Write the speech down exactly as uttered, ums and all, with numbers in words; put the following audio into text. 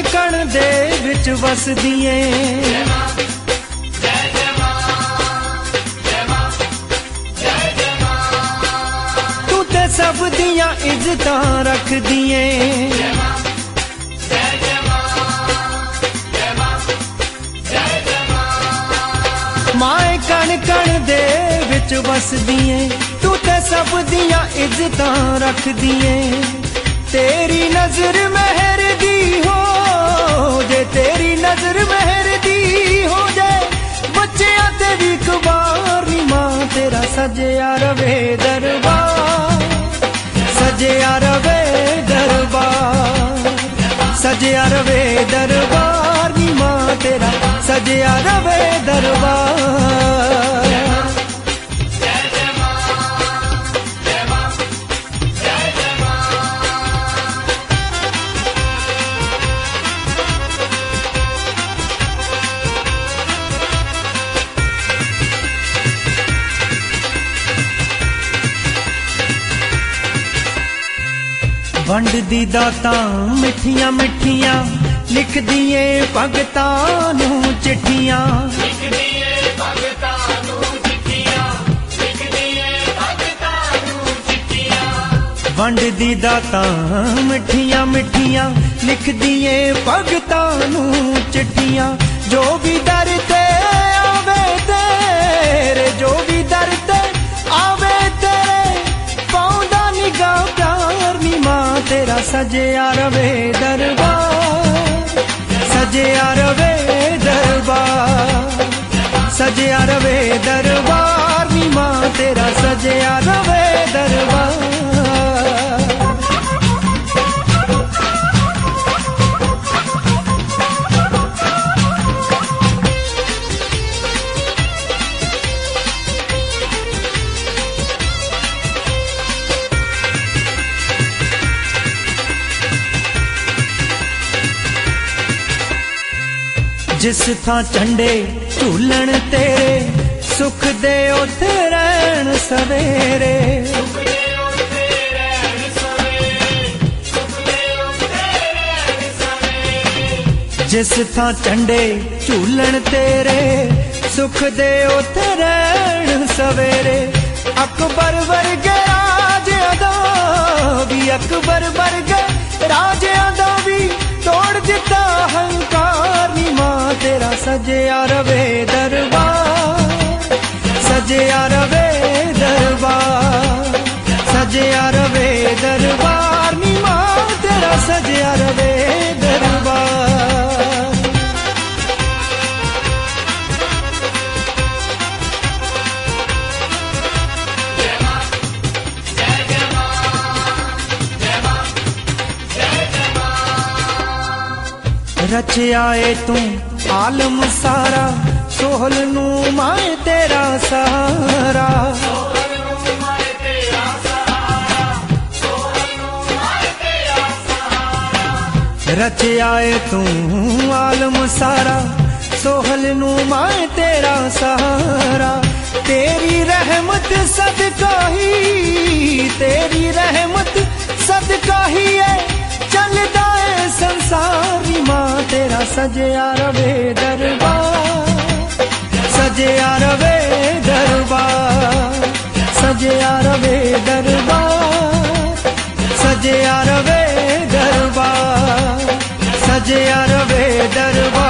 कण दे विच वसदी ऐ। तू ते सब दियां इज्जतां रखदी ऐ। माए कण कण दे विच वसदी ऐ। तू ते सब दियां इज्जतां रखदी ऐ। तेरी नजर मेहर दी हो जे, तेरी नजर मेहर दी हो जाए, बच्चियां ते भी कबार नी मां तेरा सजया रवे दरबार, सजया रवे दरबार, सजया रवे दरबार नी मां तेरा सजया रवे दरबार। वंड दी दातां मिठियां मिठियां लिख दिए भगतां नूं चिट्ठियां, वंड दी दातां मिठियां मिठियां लिख दिए भगतां नूं चिट्ठियां। जो भी दर ते आवे तेरे, जो भी दर ते आवे तेरे, पाउंदा निगाह प्यार नी मां तेरा सजया रवे दरबार, सजया रवे दरबार, सजया रवे दरबार नी मां तेरा सजया रवे दरबार। जिस थां झंडे झूलन तेरे, सुख दे उथे रहन सवेरे, जिस थां झंडे झूलन तेरे, सुख दे उथे रहन सवेरे। अकबर वर्गे राजियां दा भी, अकबर वर्गे राजियां दा भी तोड़ दिता हंकार नी मां तेरा सजया रवे दरबार, सजया रवे दरबार, सजया रवे दरबार नी मां तेरा सजया रवे दरबार। रचिया ए तू आलम सारा, सोहल नू माए तेरा सहारा, रचिया ए तू आलम सारा, सोहल नू माए तेरा सहारा। तेरी रहमत सदका ही, तेरी रहमत सदका ही है चलदा है संसार मां तेरा सजया रवे दरबार, सजया रवे दरबार, सजया रवे दरबार, सजया रवे दरबार, सजया रवे दरबार।